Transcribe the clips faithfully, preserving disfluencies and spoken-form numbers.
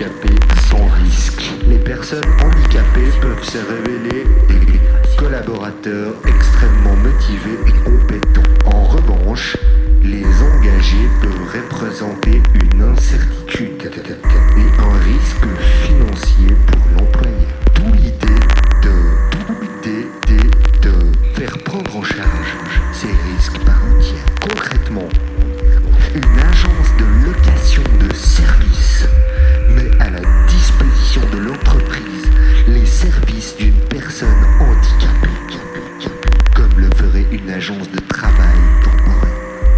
handicapés sans risque. Les personnes handicapées peuvent se révéler des collaborateurs extrêmement motivés et compétents. En revanche, les engagés peuvent représenter une incertitude et un risque financier pour l'employeur. D'où l'idée de, d'où l'idée de, de faire prendre en charge ces risques par un tiers. Concrètement, une agence de location de services met à la disposition de l'entreprise les services d'une personne handicapée, comme le ferait une agence de travail temporaire.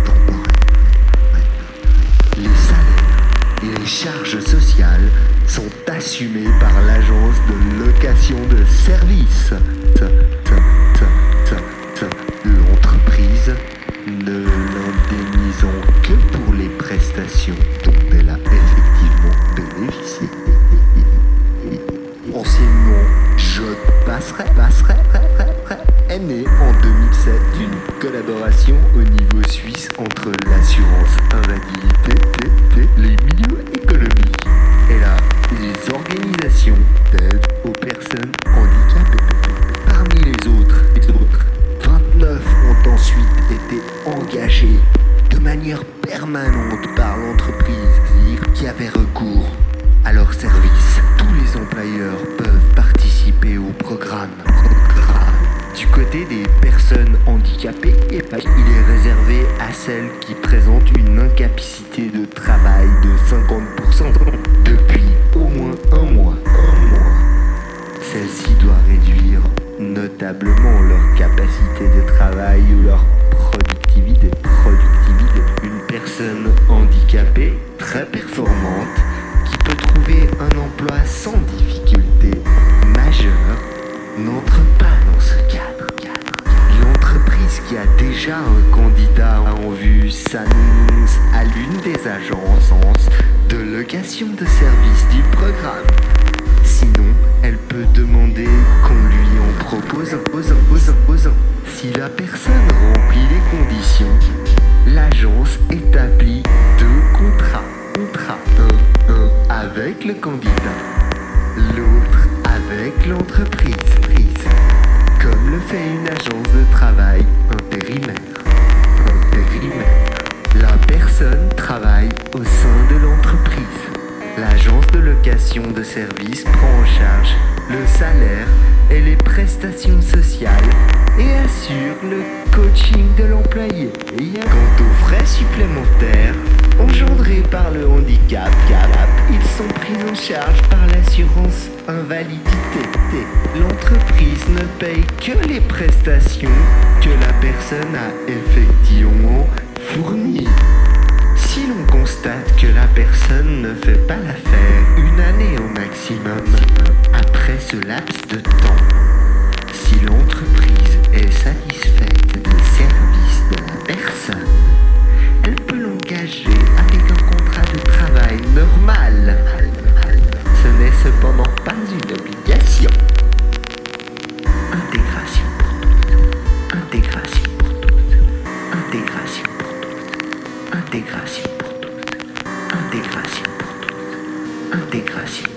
Les salaires et les charges sociales sont assumés par l'agence de location de services. L'entreprise ne l'indemnisant que pour les prestations dont elle a effectivement bénéficié. Anciennement, Job Passerait, passerait, est né en deux mille sept d'une collaboration au niveau suisse entre l'assurance invalidité, les milieux économiques et la, les organisations d'aide aux personnes handicapées. Parmi les autres, les autres, vingt-neuf ont ensuite été engagés de manière permanente par l'entreprise qui avait recours à leur service. Tous les employeurs peuvent participer au programme. Du côté des personnes handicapées, il est réservé à celles qui présentent une incapacité de travail de cinquante pour cent depuis au moins un mois. Un mois. Celle-ci doit réduire notablement leur capacité de travail ou leur productivité. Productivité. Une personne handicapée très performante qui peut trouver un emploi sans difficulté majeure n'entre pas dans ce cadre. L'entreprise qui a déjà un candidat en vue s'annonce à l'une des agences de location de services du programme. Sinon, elle peut demander qu'on lui en propose un. Si la personne remplit les conditions, l'agence établit deux contrats. Contrat un, un avec le candidat, l'autre avec l'entreprise, comme le fait une agence de travail intérimaire. Intérimaire. La personne travaille au sein de l'entreprise. L'agence de location de services prend en charge le salaire et les prestations sociales et assure le coaching de l'employé. Quant aux frais supplémentaires engendrés par le handicap, ils sont pris en charge par l'assurance invalidité. L'entreprise ne paye que les prestations que la personne a effectivement fournies. Si l'on constate que la personne ne fait pas l'affaire une année au maximum, après ce laps de temps, si l'entreprise est satisfaite des services de la personne, elle peut l'engager avec un contrat de travail normal. Ce n'est cependant pas une obligation. Intégration pour tous. Intégration pour tous. Intégration pour tous. Intégration pour tous. Intégration pour tous. Intégration.